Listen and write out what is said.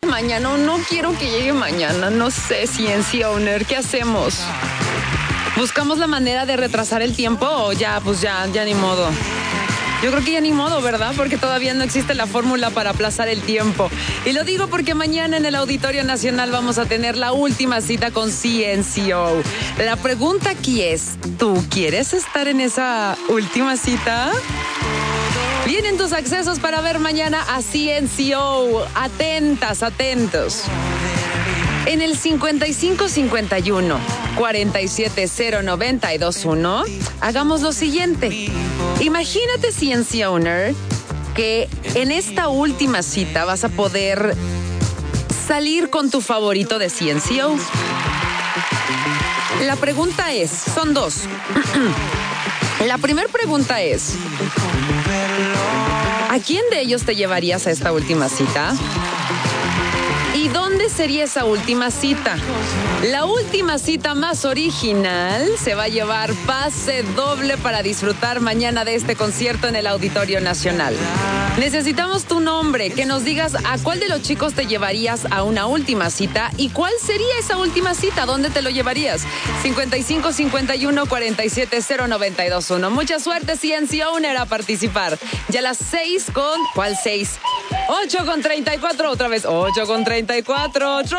mañana, no quiero que llegue mañana, no sé, CNC Owner, ¿qué hacemos? ¿Buscamos la manera de retrasar el tiempo o ya ni modo? Yo creo que ya ni modo, ¿verdad? Porque todavía no existe la fórmula para aplazar el tiempo. Y lo digo porque mañana en el Auditorio Nacional vamos a tener la última cita con CNCO. La pregunta aquí es, ¿tú quieres estar en esa última cita? Vienen tus accesos para ver mañana a CNCO. Atentos. En el 5551-470-921, hagamos lo siguiente. Imagínate, CNC Owner, que en esta última cita vas a poder salir con tu favorito de CNCO. La pregunta es, son dos. La primera pregunta es, ¿a quién de ellos te llevarías a esta última cita? ¿Y dónde sería esa última cita? La última cita más original se va a llevar pase doble para disfrutar mañana de este concierto en el Auditorio Nacional. Necesitamos tu nombre, que nos digas a cuál de los chicos te llevarías a una última cita y cuál sería esa última cita, ¿dónde te lo llevarías? 5551-470-921. Mucha suerte, CNC Owner, a participar. Ya a las 6 con... ¿Cuál 6? 8:34, otra vez 8:34.